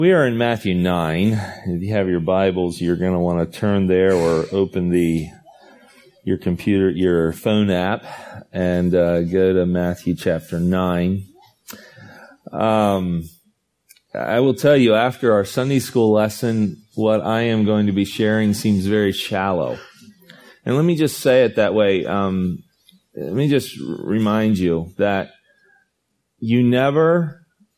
We are in Matthew 9. If you have your Bibles, you're going to want to turn there or open your computer, your phone app, and go to Matthew chapter 9. I will tell you, after our Sunday school lesson, what I am going to be sharing seems very shallow. And let me just say it that way. Let me just remind you that you never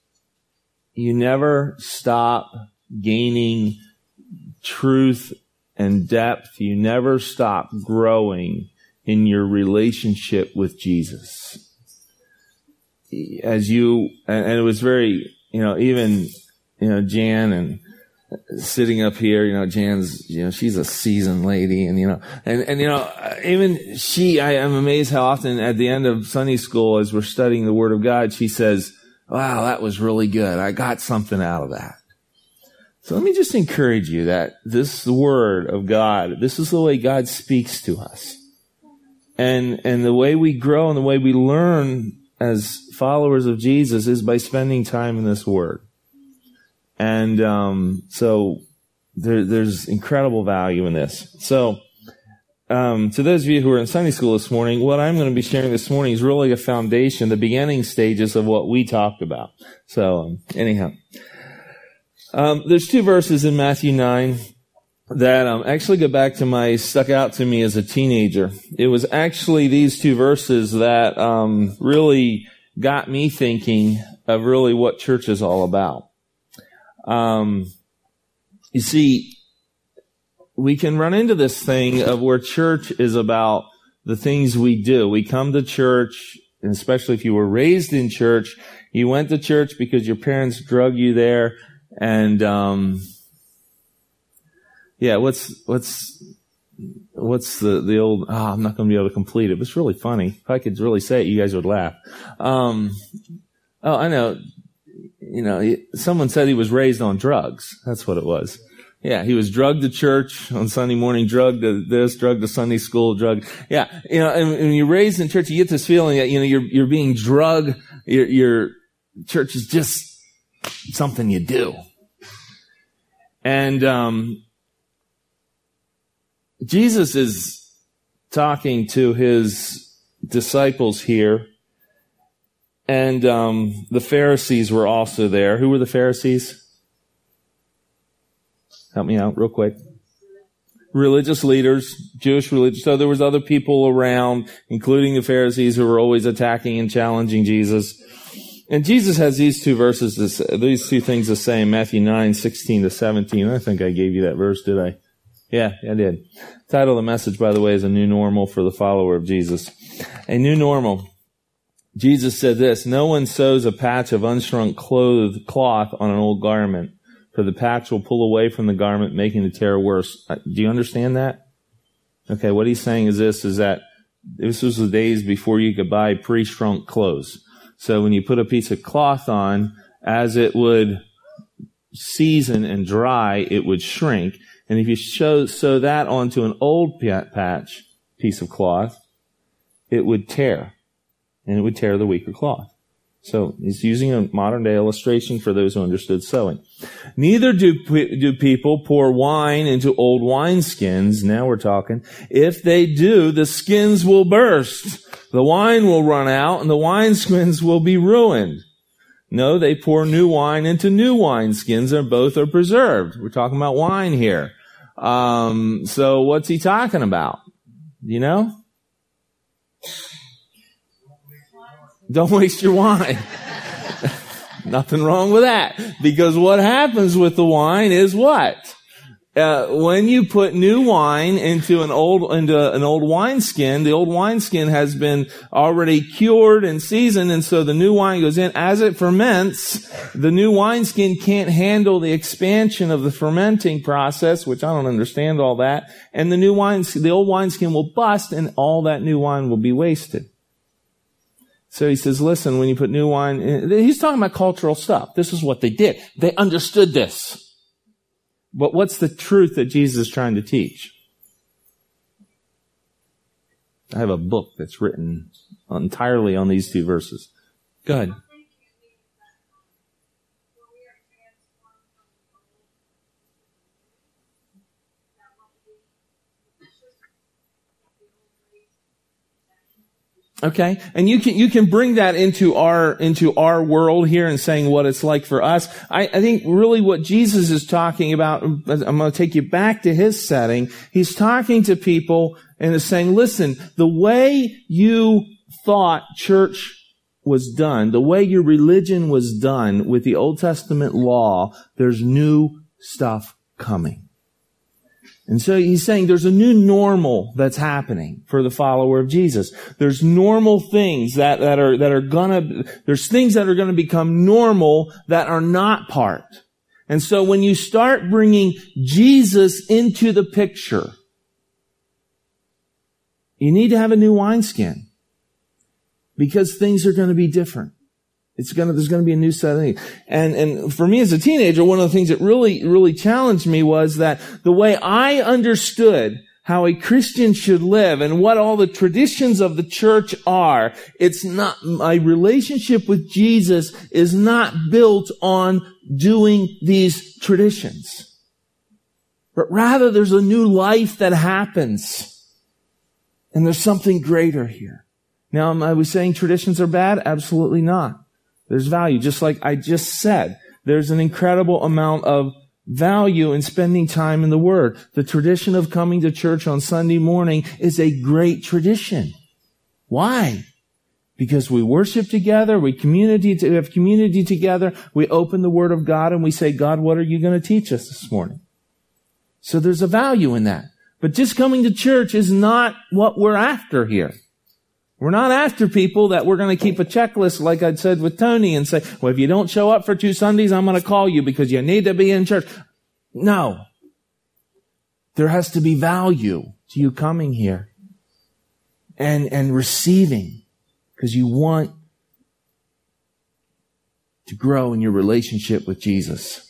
stop gaining truth and depth. You never stop growing in your relationship with Jesus. And it was very, even, Jan and sitting up here, Jan's, she's a seasoned lady and, even she, I am amazed how often at the end of Sunday school, as we're studying the Word of God, she says, "Wow, that was really good. I got something out of that." So let me just encourage you that this Word of God, this is the way God speaks to us. And the way we grow and the way we learn as followers of Jesus is by spending time in this Word. And so there's incredible value in this. So to those of you who are in Sunday school this morning, what I'm going to be sharing this morning is really a foundation, the beginning stages of what we talked about. So anyhow, there's two verses in Matthew 9 that actually go back to stuck out to me as a teenager. It was actually these two verses that really got me thinking of really what church is all about. You see, we can run into this thing of where church is about the things we do. We come to church, and especially if you were raised in church, you went to church because your parents drug you there, and what's the old, I'm not going to be able to complete it, but it's really funny. If I could really say it, you guys would laugh. I know. Someone said he was raised on drugs. That's what it was. Yeah, he was drugged to church on Sunday morning, drugged to this, drugged to Sunday school, drugged. Yeah, and when you're raised in church, you get this feeling that, you're being drugged. Your church is just something you do. And, Jesus is talking to his disciples here. And, the Pharisees were also there. Who were the Pharisees? Help me out real quick. Religious leaders, Jewish religious. So there was other people around, including the Pharisees, who were always attacking and challenging Jesus. And Jesus has these two things to say in Matthew 9:16-17. I think I gave you that verse, did I? Yeah, I did. The title of the message, by the way, is A New Normal for the Follower of Jesus. A new normal. Jesus said this: "No one sews a patch of unshrunk cloth on an old garment, for the patch will pull away from the garment, making the tear worse." Do you understand that? Okay, what he's saying is that this was the days before you could buy pre-shrunk clothes. So when you put a piece of cloth on, as it would season and dry, it would shrink. And if you sew that onto an old piece of cloth, it would tear. And it would tear the weaker cloth. So he's using a modern day illustration for those who understood sewing. "Neither do people pour wine into old wineskins." Now we're talking. "If they do, the skins will burst. The wine will run out and the wineskins will be ruined. No, they pour new wine into new wineskins, and both are preserved." We're talking about wine here. So what's he talking about? You know? Don't waste your wine. Nothing wrong with that. Because what happens with the wine is what? When you put new wine into an old wineskin, the old wineskin has been already cured and seasoned, and so the new wine goes in. As it ferments, the new wineskin can't handle the expansion of the fermenting process, which I don't understand all that, and the old wineskin will bust, and all that new wine will be wasted. So he says, listen, when you put new wine in, he's talking about cultural stuff. This is what they did. They understood this. But what's the truth that Jesus is trying to teach? I have a book that's written entirely on these two verses. Go ahead. Okay? And you can bring that into our world here and saying what it's like for us. I think really what Jesus is talking about, I'm going to take you back to his setting. He's talking to people and is saying, listen, the way you thought church was done, the way your religion was done with the Old Testament law, there's new stuff coming. And so he's saying there's a new normal that's happening for the follower of Jesus. There's normal things there's things that are gonna become normal that are not part. And so when you start bringing Jesus into the picture, you need to have a new wineskin because things are gonna be different. There's going to be a new set of things. And for me as a teenager, one of the things that really challenged me was that the way I understood how a Christian should live and what all the traditions of the church are, it's not, my relationship with Jesus is not built on doing these traditions. But rather there's a new life that happens. And there's something greater here. Now, am I saying traditions are bad? Absolutely not. There's value. Just like I just said, there's an incredible amount of value in spending time in the Word. The tradition of coming to church on Sunday morning is a great tradition. Why? Because we worship together, we have community together, we open the Word of God and we say, God, what are you going to teach us this morning? So there's a value in that. But just coming to church is not what we're after here. We're not after people that we're going to keep a checklist like I'd said with Tony and say, well, if you don't show up for 2 Sundays, I'm going to call you because you need to be in church. No. There has to be value to you coming here and receiving because you want to grow in your relationship with Jesus.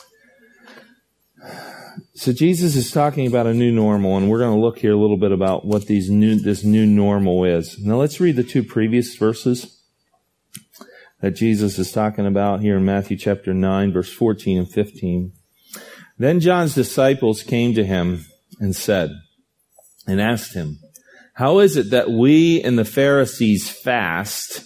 So Jesus is talking about a new normal, and we're going to look here a little bit about what this new normal is. Now let's read the 2 previous verses that Jesus is talking about here in Matthew chapter 9, verse 14 and 15. Then John's disciples came to him and asked him, how is it that we and the Pharisees fast,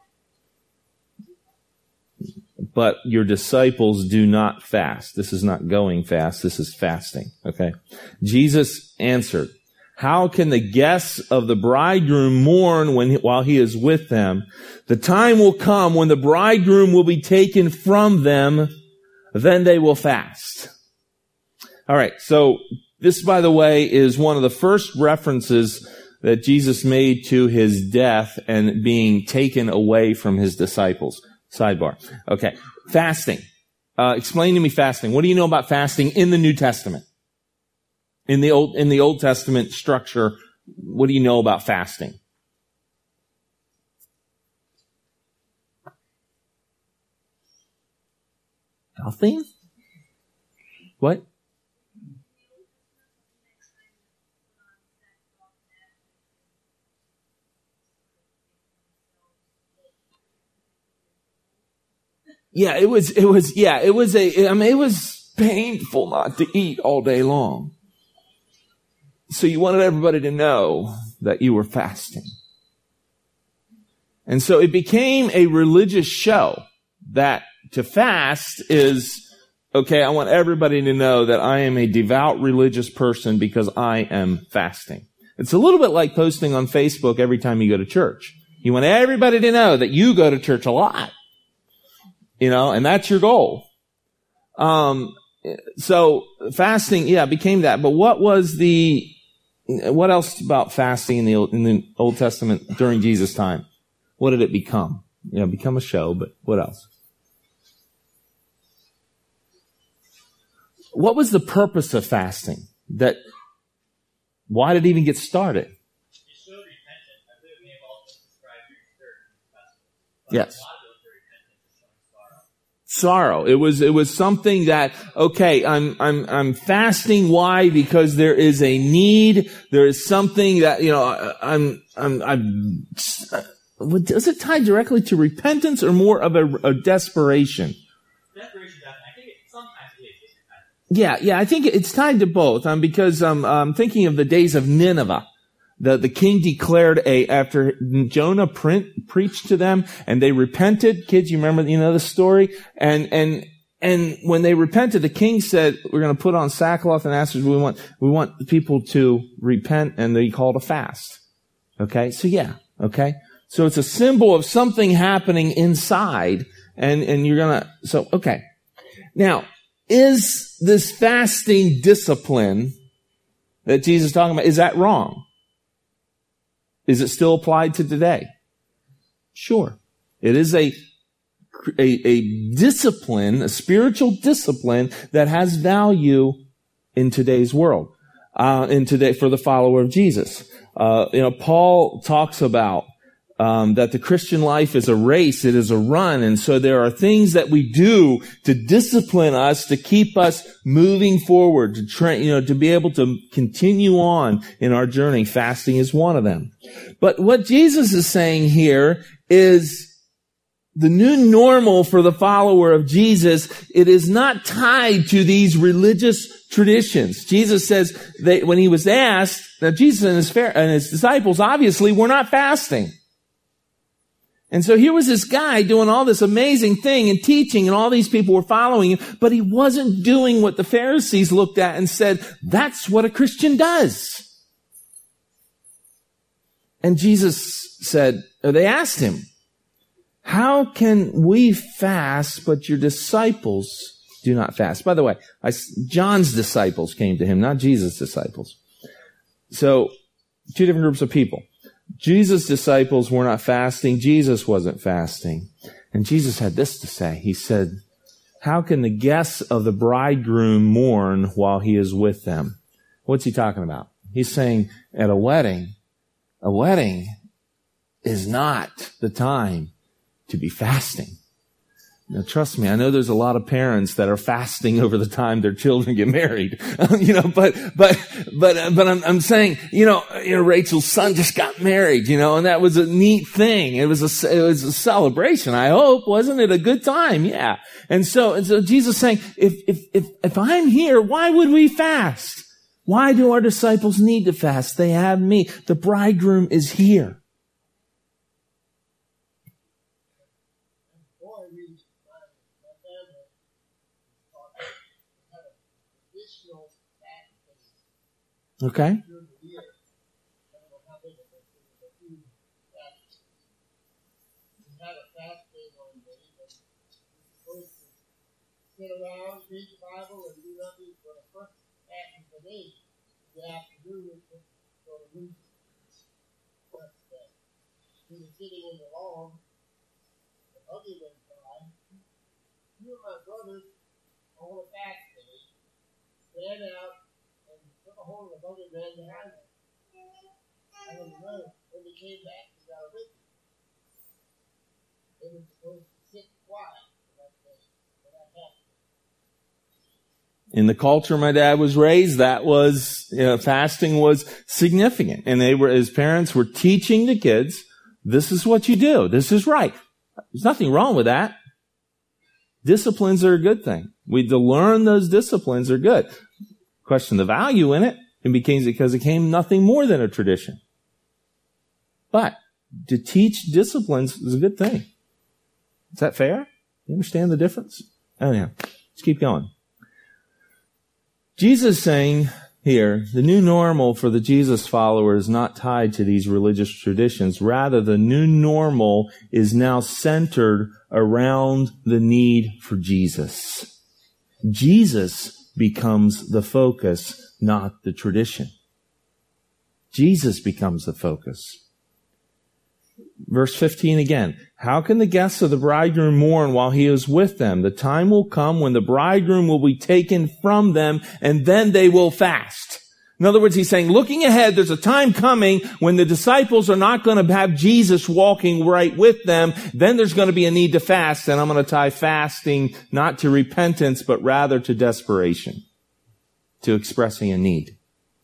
but your disciples do not fast? This is not going fast. This is fasting. Okay. Jesus answered, how can the guests of the bridegroom mourn while he is with them? The time will come when the bridegroom will be taken from them. Then they will fast. All right. So this, by the way, is one of the first references that Jesus made to his death and being taken away from his disciples. Sidebar. Okay. Fasting. Explain to me fasting. What do you know about fasting in the New Testament? In the Old Testament structure, what do you know about fasting? Nothing? What? Yeah, it was painful not to eat all day long. So you wanted everybody to know that you were fasting. And so it became a religious show that to fast is, okay, I want everybody to know that I am a devout religious person because I am fasting. It's a little bit like posting on Facebook every time you go to church. You want everybody to know that you go to church a lot. And that's your goal. So fasting, became that. But what else about fasting in the Old Testament during Jesus' time? What did it become? Become a show, but what else? What was the purpose of fasting? Why did it even get started? It showed repentance. I believe we have also described your church. Yes. Sorrow. It was something that, okay, I'm fasting. Why? Because there is a need. There is something that, does it tie directly to repentance or more of a desperation? Desperation, I think it sometimes is repentance. Yeah, I think it's tied to both. Because I'm thinking of the days of Nineveh. The king declared after Jonah preached to them and they repented. Kids, you remember, the story? And when they repented, the king said, we're going to put on sackcloth and ashes. We want the people to repent, and they called a fast. Okay? So yeah. Okay? So it's a symbol of something happening inside, and you're okay. Now, is this fasting discipline that Jesus is talking about, is that wrong? Is it still applied to today? Sure. It is a discipline, a spiritual discipline that has value in today's world, for the follower of Jesus. Paul talks about that the Christian life is a race, it is a run, and so there are things that we do to discipline us, to keep us moving forward, to train, to be able to continue on in our journey. Fasting is one of them. But what Jesus is saying here is the new normal for the follower of Jesus. It is not tied to these religious traditions. Jesus says that when he was asked, now Jesus and his disciples obviously were not fasting. And so here was this guy doing all this amazing thing and teaching, and all these people were following him, but he wasn't doing what the Pharisees looked at and said, that's what a Christian does. And Jesus said, or they asked him, how can we fast, but your disciples do not fast? By the way, John's disciples came to him, not Jesus' disciples. So, two different groups of people. Jesus' disciples were not fasting. Jesus wasn't fasting. And Jesus had this to say. He said, how can the guests of the bridegroom mourn while he is with them? What's he talking about? He's saying at a wedding is not the time to be fasting. Now, trust me, I know there's a lot of parents that are fasting over the time their children get married. But I'm saying, Rachel's son just got married, and that was a neat thing. It was a celebration, I hope. Wasn't it a good time? Yeah. And so Jesus is saying, if I'm here, why would we fast? Why do our disciples need to fast? They have me. The bridegroom is here. Okay. Sit around, read the Bible, and do nothing for the first half of the day. The afternoon is for the week. He was sitting in the lawn, the buggy went by. You and my brothers on a fast day ran out and took a hold of the buggy and ran behind him. And when they came back, he got a whipping. They were supposed to sit quiet for that day, for that half day. In the culture my dad was raised, that was, fasting was significant. And his parents were teaching the kids, this is what you do. This is right. There's nothing wrong with that. Disciplines are a good thing. To learn those disciplines are good. Question the value in it, because it became nothing more than a tradition. But to teach disciplines is a good thing. Is that fair? You understand the difference? Oh yeah. Let's keep going. Jesus is saying here, the new normal for the Jesus follower is not tied to these religious traditions. Rather, the new normal is now centered around the need for Jesus. Jesus becomes the focus, not the tradition. Jesus becomes the focus. Verse 15 again. How can the guests of the bridegroom mourn while he is with them? The time will come when the bridegroom will be taken from them, and then they will fast. In other words, he's saying, looking ahead, there's a time coming when the disciples are not going to have Jesus walking right with them. Then there's going to be a need to fast, and I'm going to tie fasting not to repentance, but rather to desperation, to expressing a need.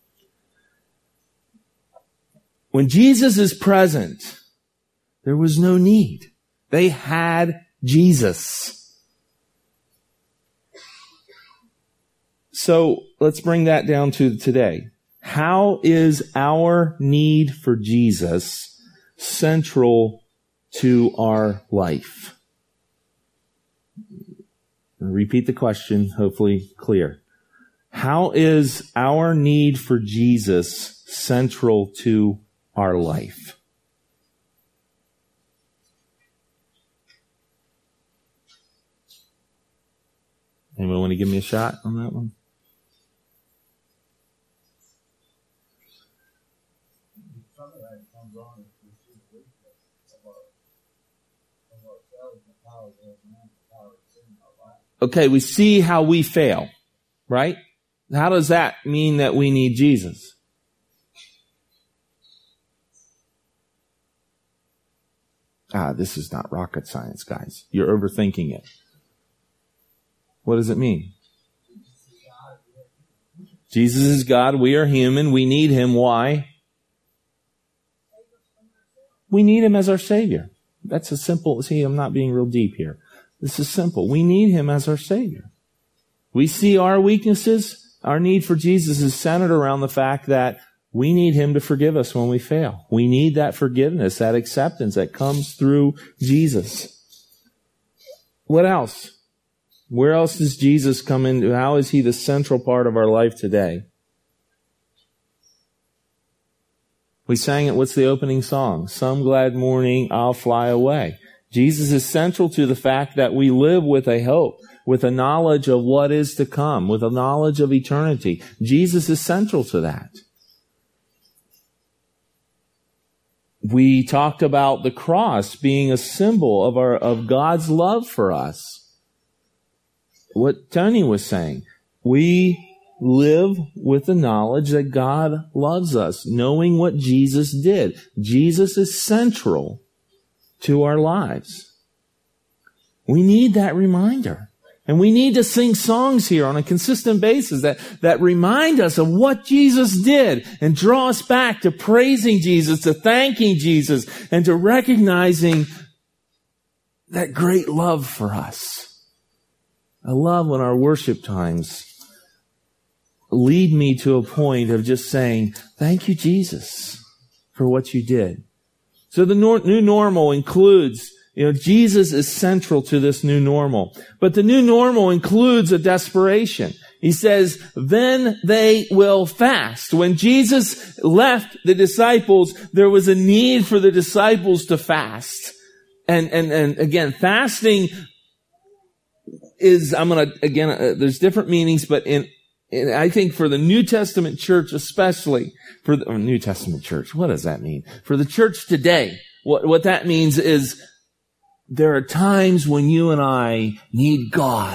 When Jesus is present, there was no need. They had Jesus. So let's bring that down to today. How is our need for Jesus central to our life? I'll repeat the question, hopefully clear. How is our need for Jesus central to our life? Anyone want to give me a shot on that one? Okay, we see how we fail, right? How does that mean that we need Jesus? This is not rocket science, guys. You're overthinking it. What does it mean? Jesus is God. We are human. We need Him. Why? We need Him as our Savior. That's a simple, see, I'm not being real deep here. This is simple. We need Him as our Savior. We see our weaknesses. Our need for Jesus is centered around the fact that we need Him to forgive us when we fail. We need that forgiveness, that acceptance that comes through Jesus. What else? Where else does Jesus come into? How is He the central part of our life today? We sang it. What's the opening song? Some glad morning I'll fly away. Jesus is central to the fact that we live with a hope, with a knowledge of what is to come, with a knowledge of eternity. Jesus is central to that. We talked about the cross being a symbol of God's love for us. What Tony was saying, we live with the knowledge that God loves us, knowing what Jesus did. Jesus is central to our lives. We need that reminder. And we need to sing songs here on a consistent basis that remind us of what Jesus did and draw us back to praising Jesus, to thanking Jesus, and to recognizing that great love for us. I love when our worship times lead me to a point of just saying, thank you, Jesus, for what you did. So the new normal includes, Jesus is central to this new normal. But the new normal includes a desperation. He says, then they will fast. When Jesus left the disciples, there was a need for the disciples to fast. And again, fasting is, there's different meanings, but I think for the New Testament church, especially for the New Testament church, what does that mean? For the church today, what that means is there are times when you and I need God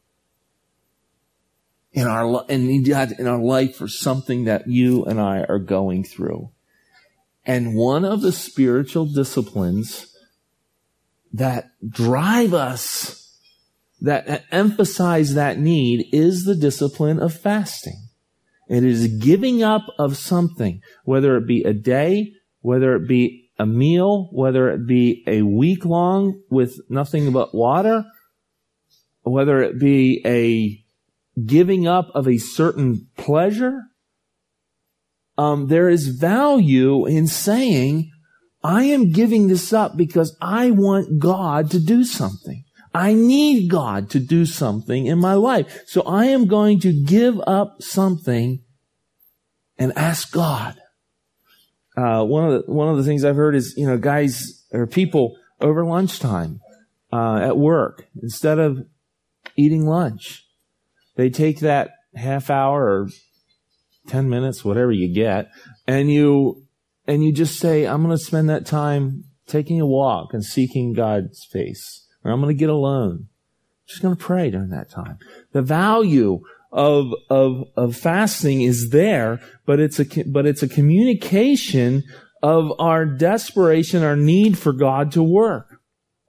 in our life for something that you and I are going through. And one of the spiritual disciplines that drive us, that emphasize that need, is the discipline of fasting. It is giving up of something, whether it be a day, whether it be a meal, whether it be a week long with nothing but water, whether it be a giving up of a certain pleasure. There is value in saying, I am giving this up because I want God to do something. I need God to do something in my life. So I am going to give up something and ask God. One of the things I've heard is, guys or people over lunchtime, at work, instead of eating lunch, they take that half hour or 10 minutes, whatever you get, and you just say, I'm going to spend that time taking a walk and seeking God's face. Or I'm going to get alone. I'm just going to pray during that time. The value of fasting is there, but it's a communication of our desperation, our need for God to work.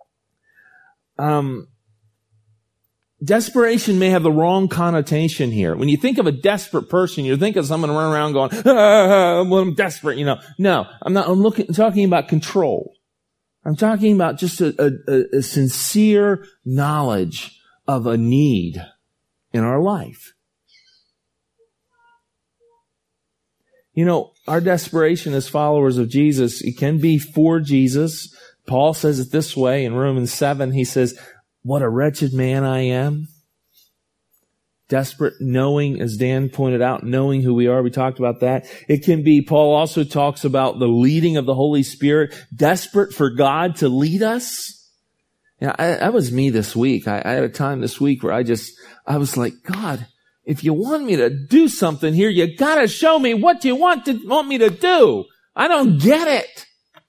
Desperation may have the wrong connotation here. When you think of a desperate person, you think of someone running around going, I'm desperate, No, I'm not. I'm talking about control. I'm talking about just a sincere knowledge of a need in our life. Our desperation as followers of Jesus, it can be for Jesus. Paul says it this way in Romans 7. He says, what a wretched man I am. Desperate, knowing, as Dan pointed out, knowing who we are. We talked about that. It can be, Paul also talks about the leading of the Holy Spirit, desperate for God to lead us. That was me this week. I had a time this week where I was like, God, if you want me to do something here, you gotta show me what you want me to do. I don't get it.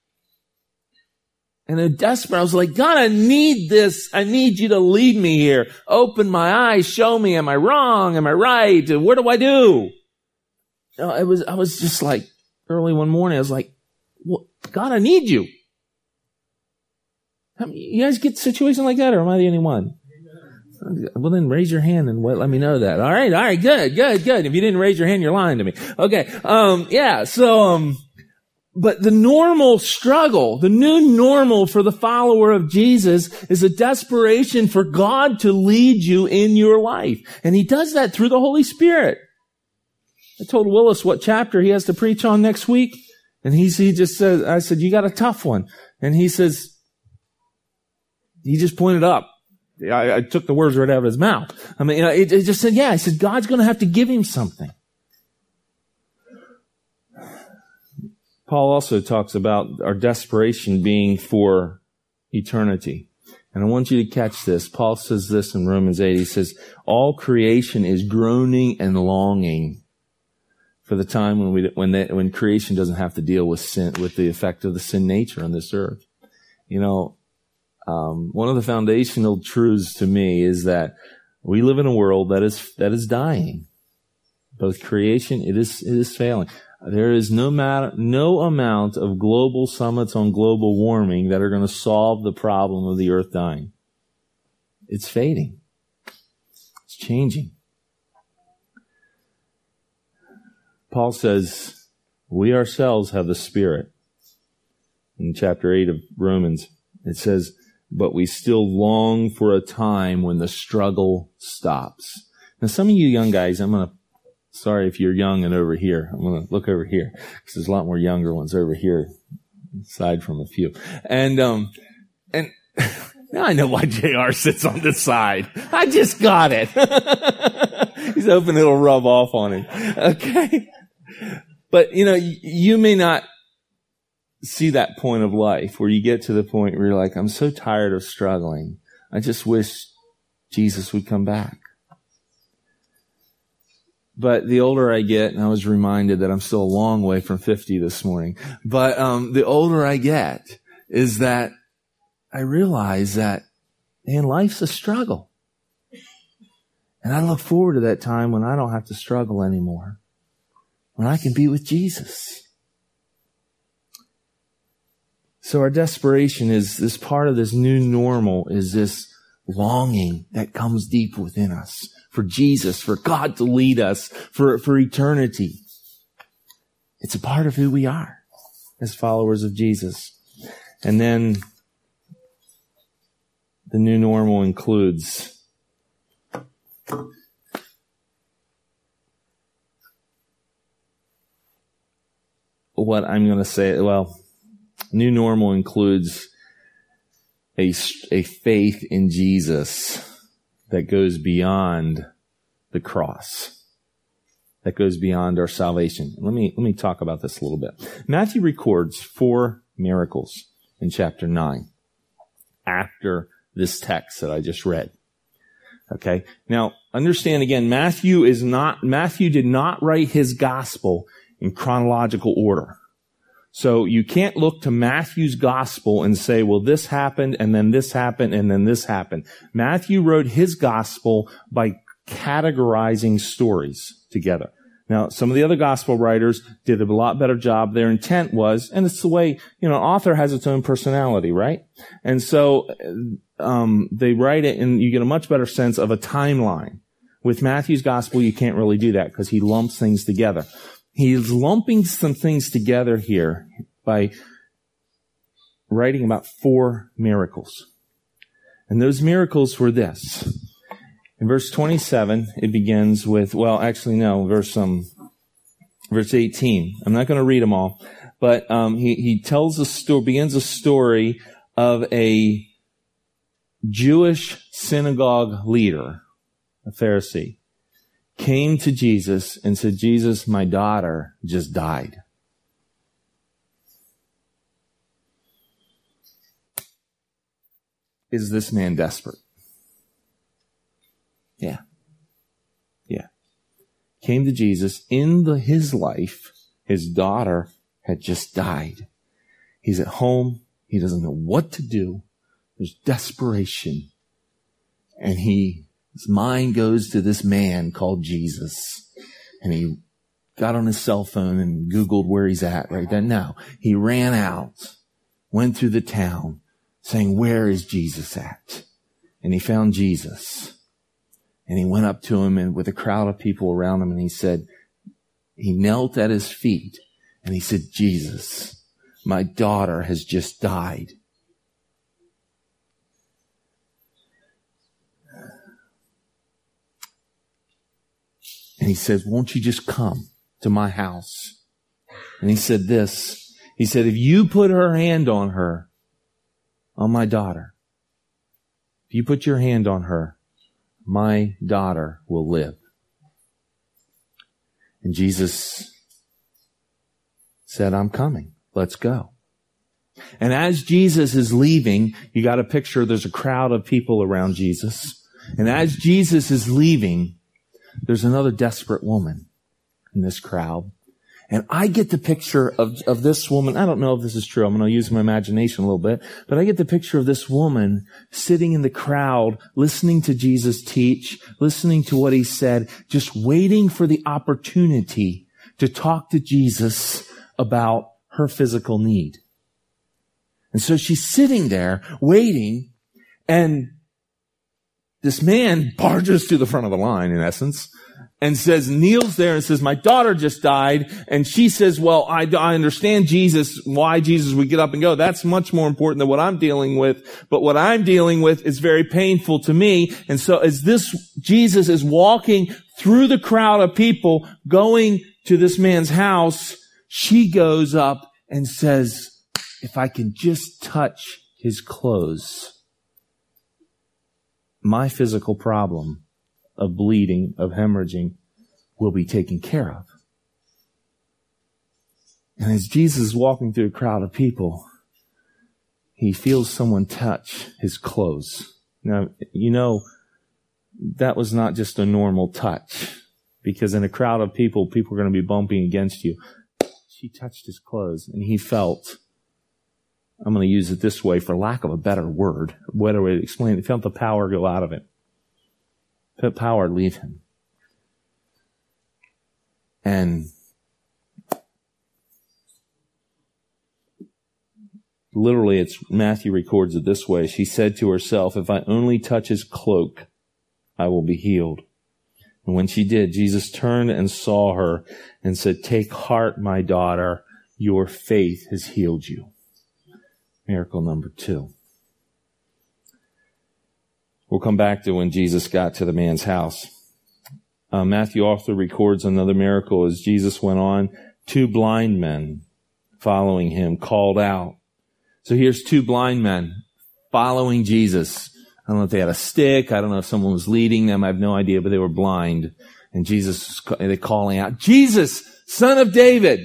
And I'm desperate. I was like, God, I need this. I need you to lead me here. Open my eyes. Show me. Am I wrong? Am I right? What do I do? I was just like, early one morning, I was like, well, God, I need you. You guys get a situation like that, or am I the only one? Well, then raise your hand and let me know that. All right, good. If you didn't raise your hand, you're lying to me. Okay, but the normal struggle, the new normal for the follower of Jesus is a desperation for God to lead you in your life. And He does that through the Holy Spirit. I told Willis what chapter he has to preach on next week. And he just said, I said, you got a tough one. And he says, he just pointed up. I took the words right out of his mouth. It just said, I said, God's going to have to give him something. Paul also talks about our desperation being for eternity. And I want you to catch this. Paul says this in Romans 8. He says, all creation is groaning and longing for the time when creation doesn't have to deal with sin, with the effect of the sin nature on this earth. One of the foundational truths to me is that we live in a world that is dying. Both creation, it is failing. There is no amount of global summits on global warming that are going to solve the problem of the earth dying. It's fading. It's changing. Paul says, we ourselves have the Spirit. In chapter 8 of Romans, it says, but we still long for a time when the struggle stops. Now, some of you young guys, sorry if you're young and over here. I'm going to look over here because there's a lot more younger ones over here, aside from a few. And now I know why JR sits on this side. I just got it. He's hoping it'll rub off on him. Okay. But, you may not see that point of life where you get to the point where you're like, I'm so tired of struggling. I just wish Jesus would come back. But the older I get, and I was reminded that I'm still a long way from 50 this morning, but the older I get is that I realize that, man, life's a struggle. And I look forward to that time when I don't have to struggle anymore, when I can be with Jesus. So our desperation is this part of this new normal, is this longing that comes deep within us for Jesus, for God to lead us, for eternity. It's a part of who we are as followers of Jesus. And then the new normal includes what I'm going to say. New normal includes a faith in Jesus that goes beyond the cross, that goes beyond our salvation. Let me talk about this a little bit. Matthew records 4 miracles in chapter 9 after this text that I just read. Okay. Now, understand again, Matthew did not write his gospel in chronological order. So you can't look to Matthew's gospel and say, well, this happened, and then this happened, and then this happened. Matthew wrote his gospel by categorizing stories together. Now, some of the other gospel writers did a lot better job. Their intent was, and it's the way, an author has its own personality, right? And so, they write it and you get a much better sense of a timeline. With Matthew's gospel, you can't really do that because he lumps things together. He's lumping some things together here by writing about 4 miracles. And those miracles were this. In verse 27, it begins with, verse verse 18. I'm not going to read them all, but he tells a story, begins a story of a Jewish synagogue leader, a Pharisee, came to Jesus and said, Jesus, my daughter just died. Is this man desperate? Yeah. Came to Jesus. In his life, his daughter had just died. He's at home. He doesn't know what to do. There's desperation. And his mind goes to this man called Jesus. And he got on his cell phone and Googled where he's at right then. No, he ran out, went through the town saying, where is Jesus at? And he found Jesus. And he went up to him and with a crowd of people around him and he knelt at his feet and he said, Jesus, my daughter has just died. And he said, won't you just come to my house? And he said this, he said, if you put her hand on her, on my daughter, if you put your hand on her, my daughter will live. And Jesus said, I'm coming. Let's go. And as Jesus is leaving, you got a picture, there's a crowd of people around Jesus. And as Jesus is leaving, there's another desperate woman in this crowd. And I get the picture of this woman. I don't know if this is true. I'm going to use my imagination a little bit. But I get the picture of this woman sitting in the crowd, listening to Jesus teach, listening to what he said, just waiting for the opportunity to talk to Jesus about her physical need. And so she's sitting there waiting, and this man barges to the front of the line, in essence, and kneels there and says, my daughter just died. And she says, well, I understand Jesus, why Jesus would get up and go. That's much more important than what I'm dealing with. But what I'm dealing with is very painful to me. And so as Jesus is walking through the crowd of people going to this man's house, she goes up and says, if I can just touch his clothes, my physical problem of bleeding, of hemorrhaging, will be taken care of. And as Jesus is walking through a crowd of people, he feels someone touch his clothes. Now, that was not just a normal touch, because in a crowd of people are going to be bumping against you. She touched his clothes, and he felt, I'm going to use it this way for lack of a better word, better way to explain it, he felt the power go out of it. Let power leave him. And literally, Matthew records it this way. She said to herself, if I only touch his cloak, I will be healed. And when she did, Jesus turned and saw her and said, take heart, my daughter, your faith has healed you. Miracle number 2. We'll come back to when Jesus got to the man's house. Matthew also records another miracle as Jesus went on. 2 blind men following him called out. So here's 2 blind men following Jesus. I don't know if they had a stick. I don't know if someone was leading them. I have no idea, but they were blind. And they're calling out, Jesus, Son of David,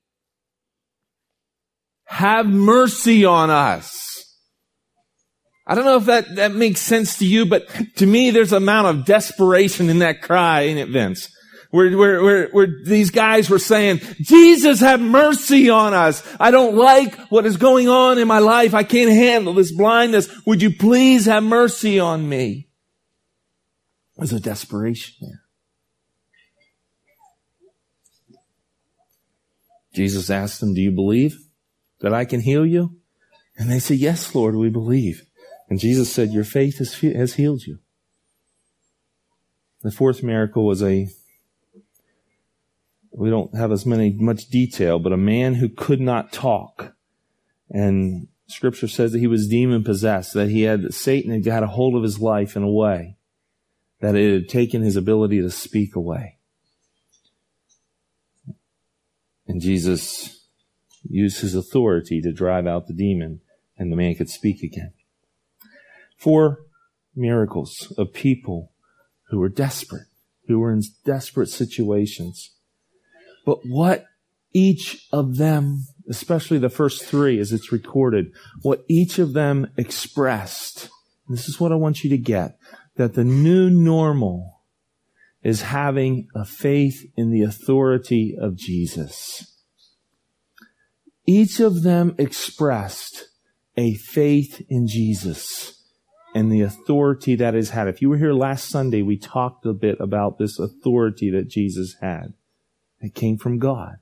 have mercy on us. I don't know if that makes sense to you, but to me, there's an amount of desperation in that cry, ain't it, Vince? Where these guys were saying, Jesus, have mercy on us. I don't like what is going on in my life. I can't handle this blindness. Would you please have mercy on me? There's a desperation there. Jesus asked them, do you believe that I can heal you? And they said, yes, Lord, we believe. And Jesus said, your faith has healed you. The 4th miracle was we don't have much detail, but a man who could not talk. And Scripture says that he was demon possessed, that Satan had got a hold of his life in a way that it had taken his ability to speak away. And Jesus used his authority to drive out the demon, and the man could speak again. 4 miracles of people who were desperate, who were in desperate situations. But what each of them, especially the first 3 as it's recorded, what each of them expressed, this is what I want you to get, that the new normal is having a faith in the authority of Jesus. Each of them expressed a faith in Jesus and the authority that is had. If you were here last Sunday, we talked a bit about this authority that Jesus had. It came from God.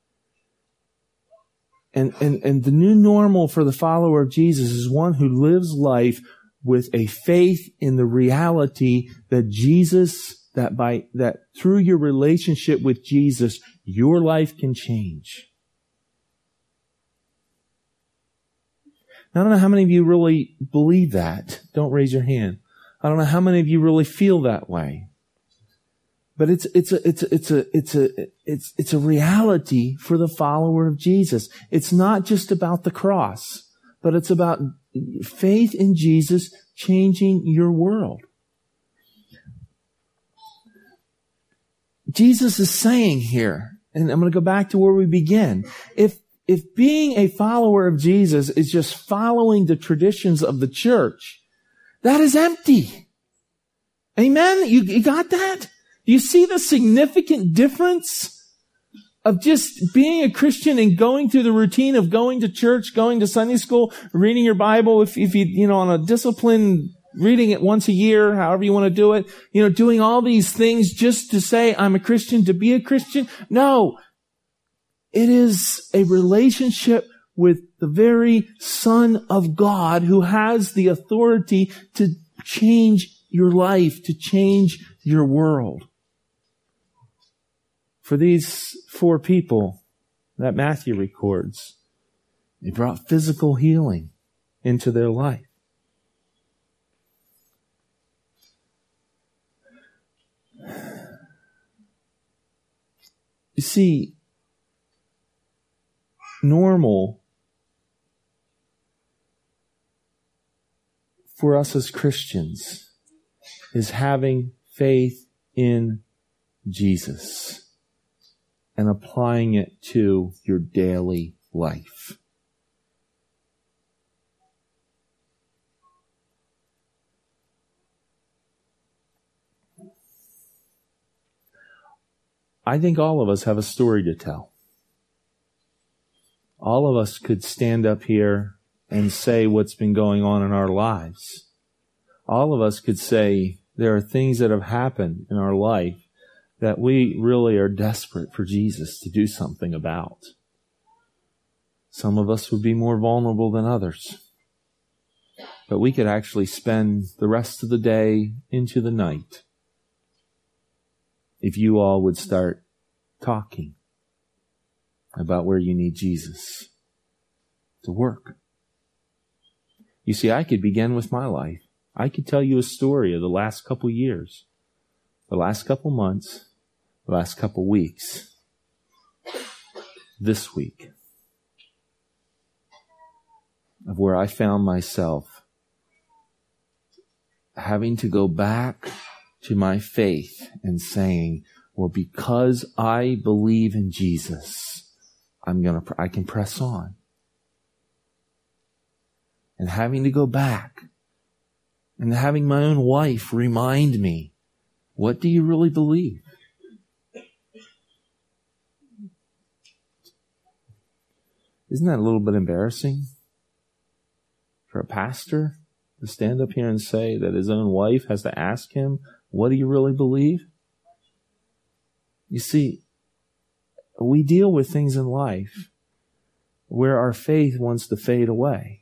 And the new normal for the follower of Jesus is one who lives life with a faith in the reality that Jesus, that through your relationship with Jesus, your life can change. Now, I don't know how many of you really believe that. Don't raise your hand. I don't know how many of you really feel that way. But it's a reality for the follower of Jesus. It's not just about the cross, but it's about faith in Jesus changing your world. Jesus is saying here, and I'm going to go back to where we begin. If being a follower of Jesus is just following the traditions of the church, that is empty. Amen? You got that? Do you see the significant difference of just being a Christian and going through the routine of going to church, going to Sunday school, reading your Bible, if you, on a discipline, reading it once a year, however you want to do it, doing all these things just to say I'm a Christian, to be a Christian? No. It is a relationship with the very Son of God who has the authority to change your life, to change your world. For these 4 people that Matthew records, they brought physical healing into their life. You see, normal for us as Christians is having faith in Jesus and applying it to your daily life. I think all of us have a story to tell. All of us could stand up here and say what's been going on in our lives. All of us could say there are things that have happened in our life that we really are desperate for Jesus to do something about. Some of us would be more vulnerable than others. But we could actually spend the rest of the day into the night if you all would start talking about where you need Jesus to work. You see, I could begin with my life. I could tell you a story of the last couple years, the last couple months, the last couple weeks, this week, of where I found myself having to go back to my faith and saying, well, because I believe in Jesus, I can press on. And having to go back and having my own wife remind me, what do you really believe? Isn't that a little bit embarrassing for a pastor to stand up here and say that his own wife has to ask him, what do you really believe? You see, we deal with things in life where our faith wants to fade away.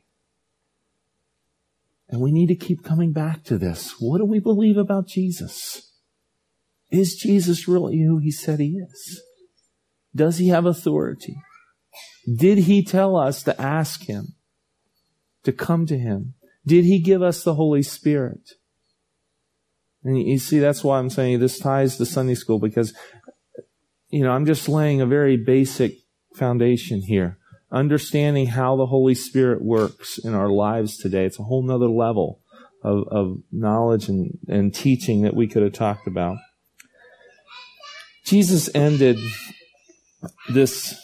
And we need to keep coming back to this. What do we believe about Jesus? Is Jesus really who he said he is? Does he have authority? Did he tell us to ask him, to come to him? Did he give us the Holy Spirit? And you see, that's why I'm saying this ties to Sunday school, because, I'm just laying a very basic foundation here. Understanding how the Holy Spirit works in our lives today. It's a whole nother level of knowledge and teaching that we could have talked about. Jesus ended this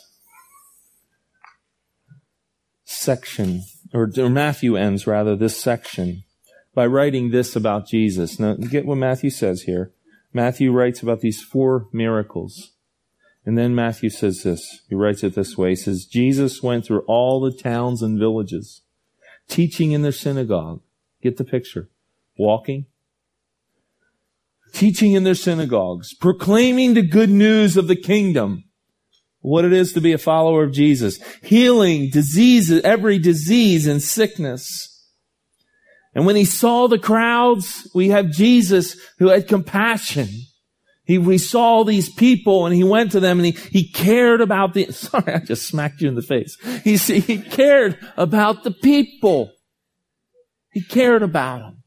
section, or Matthew ends rather, this section by writing this about Jesus. Now, get what Matthew says here. Matthew writes about these 4 miracles. And then Matthew says this. He writes it this way. He says, Jesus went through all the towns and villages, teaching in their synagogue. Get the picture. Walking. Teaching in their synagogues. Proclaiming the good news of the kingdom. What it is to be a follower of Jesus. Healing diseases, every disease and sickness. And when he saw the crowds, we have Jesus who had compassion. We saw these people and he went to them and he cared about sorry, I just smacked you in the face. He cared about the people. He cared about them.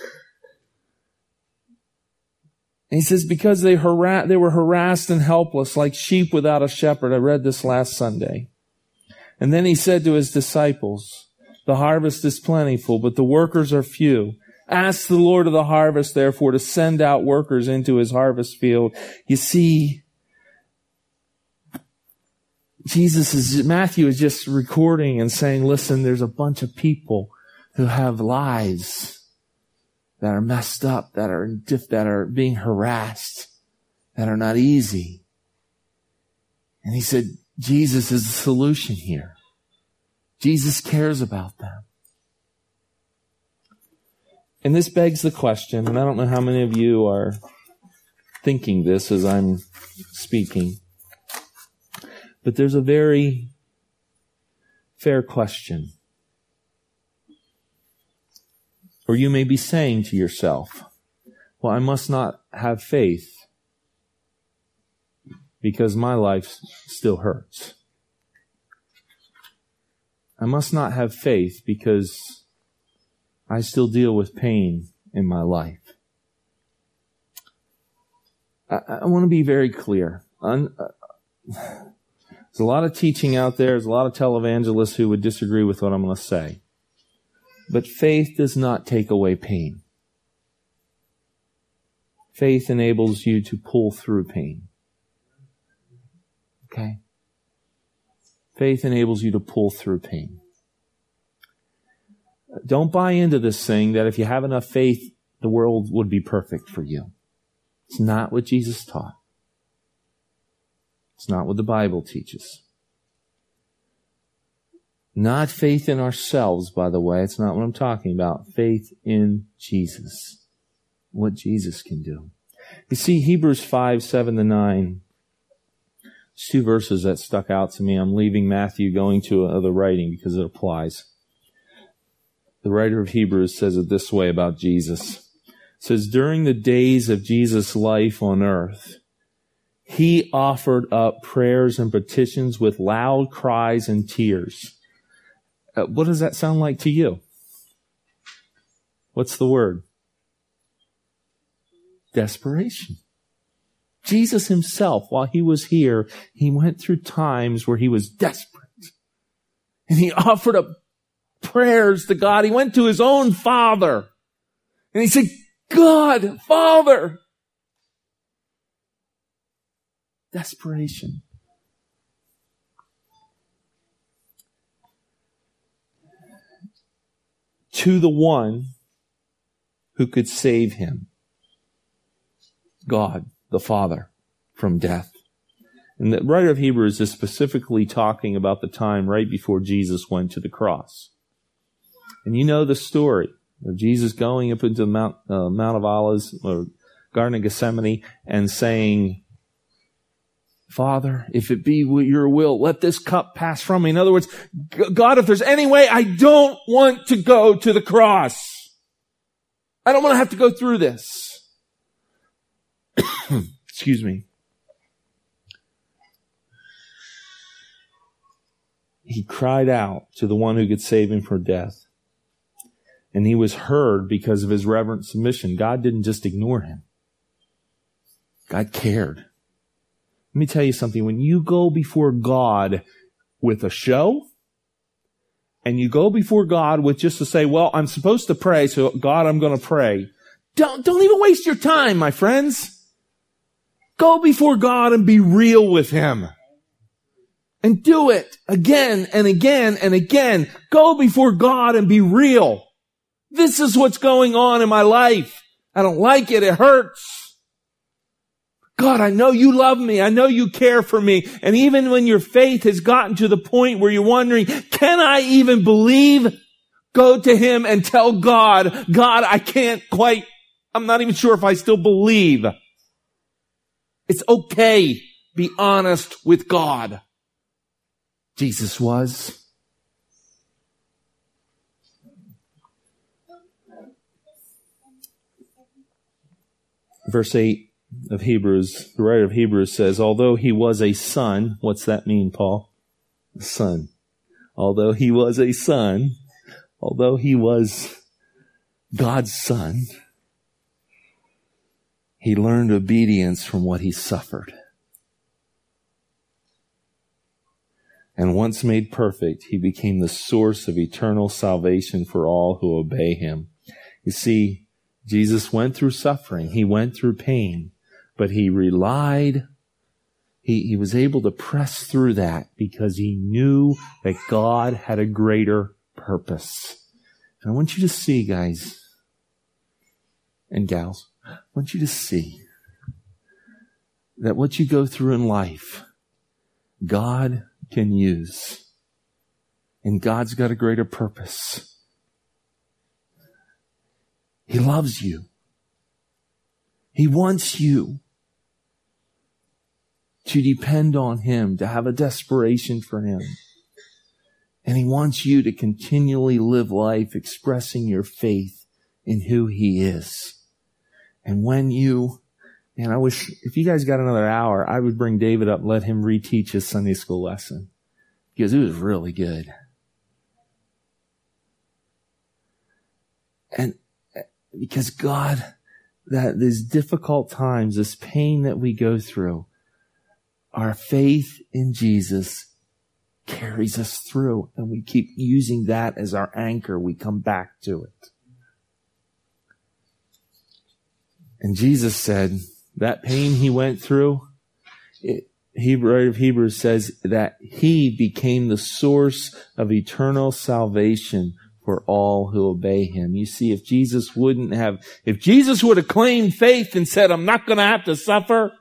And he says, because they were harassed and helpless like sheep without a shepherd. I read this last Sunday. And then he said to his disciples, the harvest is plentiful, but the workers are few. Ask the Lord of the harvest, therefore, to send out workers into his harvest field. You see, Matthew is just recording and saying, listen, there's a bunch of people who have lives that are messed up, that are being harassed, that are not easy. And he said, Jesus is the solution here. Jesus cares about them. And this begs the question, and I don't know how many of you are thinking this as I'm speaking, but there's a very fair question. Or you may be saying to yourself, well, I must not have faith because my life still hurts. I must not have faith because I still deal with pain in my life. I want to be very clear. There's a lot of teaching out there. There's a lot of televangelists who would disagree with what I'm going to say. But faith does not take away pain. Faith enables you to pull through pain. Okay? Faith enables you to pull through pain. Don't buy into this thing that if you have enough faith, the world would be perfect for you. It's not what Jesus taught. It's not what the Bible teaches. Not faith in ourselves, by the way. It's not what I'm talking about. Faith in Jesus. What Jesus can do. You see, Hebrews 5:7-9. There's 2 verses that stuck out to me. I'm leaving Matthew, going to another writing because it applies. The writer of Hebrews says it this way about Jesus. It says, during the days of Jesus' life on earth, he offered up prayers and petitions with loud cries and tears. What does that sound like to you? What's the word? Desperation. Jesus himself, while he was here, he went through times where he was desperate. And he offered up prayers to God. He went to his own Father. And he said, God, Father. Desperation. To the one who could save him. God, the Father, from death. And the writer of Hebrews is specifically talking about the time right before Jesus went to the cross. And you know the story of Jesus going up into the Mount of Olives, or Garden of Gethsemane, and saying, Father, if it be your will, let this cup pass from me. In other words, God, if there's any way, I don't want to go to the cross. I don't want to have to go through this. Excuse me. He cried out to the one who could save him from death. And he was heard because of his reverent submission. God didn't just ignore him. God cared. Let me tell you something. When you go before God with a show, and you go before God with just to say, well, I'm supposed to pray, so God, I'm going to pray. Don't even waste your time, my friends. Go before God and be real with Him. And do it again and again and again. Go before God and be real. This is what's going on in my life. I don't like it. It hurts. God, I know you love me. I know you care for me. And even when your faith has gotten to the point where you're wondering, can I even believe? Go to Him and tell God, God, I'm not even sure if I still believe. It's okay. Be honest with God. Jesus was. Verse 8 of Hebrews, the writer of Hebrews says, although He was a son, what's that mean, Paul? A son. Although He was a son, although He was God's son, He learned obedience from what He suffered. And once made perfect, He became the source of eternal salvation for all who obey Him. You see, Jesus went through suffering. He went through pain. But He relied. He was able to press through that because He knew that God had a greater purpose. And I want you to see, guys and gals, I want you to see that what you go through in life, God can use. And God's got a greater purpose. He loves you. He wants you to depend on Him, to have a desperation for Him. And He wants you to continually live life expressing your faith in who He is. And when I wish, if you guys got another hour, I would bring David up and let him reteach his Sunday school lesson. Because it was really good. And because God, that these difficult times, this pain that we go through, our faith in Jesus carries us through, and we keep using that as our anchor. We come back to it. And Jesus said that pain He went through, writer of Hebrews says that He became the source of eternal salvation for all who obey Him. You see, if Jesus would have claimed faith and said, I'm not going to have to suffer,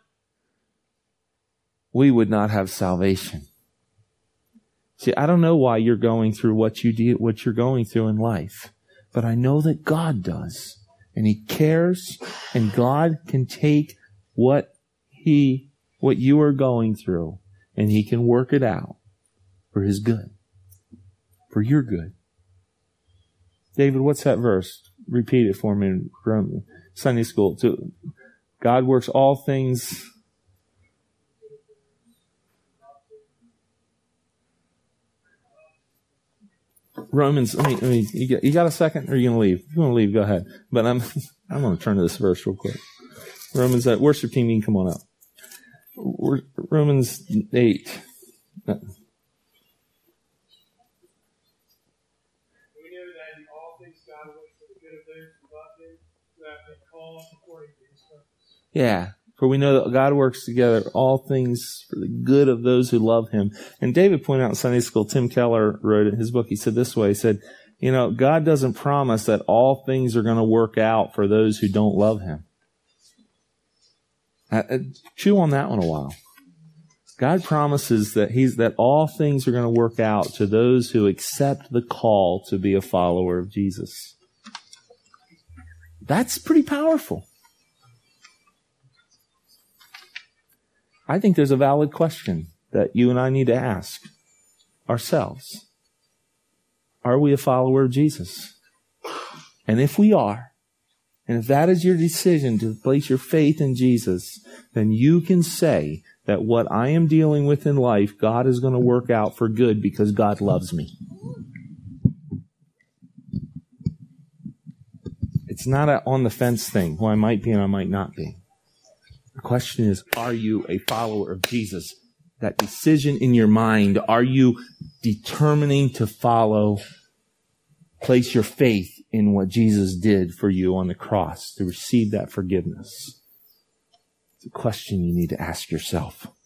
we would not have salvation. See, I don't know why you're going through what you're going through in life, but I know that God does, and He cares, and God can take what you are going through, and He can work it out for His good, for your good. David, what's that verse? Repeat it for me from Sunday school. God works all things. Romans, you got a second, or are you going to leave? If you want to leave, go ahead. But I'm going to turn to this verse real quick. Romans, worship team, you can come on up. Romans 8. Yeah, for we know that God works together all things for the good of those who love Him. And David pointed out in Sunday school, Tim Keller wrote in his book, he said this way, he said, God doesn't promise that all things are going to work out for those who don't love Him. Chew on that one a while. God promises that all things are going to work out to those who accept the call to be a follower of Jesus. That's pretty powerful. I think there's a valid question that you and I need to ask ourselves. Are we a follower of Jesus? And if we are, and if that is your decision to place your faith in Jesus, then you can say that what I am dealing with in life, God is going to work out for good because God loves me. It's not an on the fence thing. Well, I might be and I might not be. The question is, are you a follower of Jesus? That decision in your mind, are you determining to follow, place your faith in what Jesus did for you on the cross to receive that forgiveness? It's a question you need to ask yourself.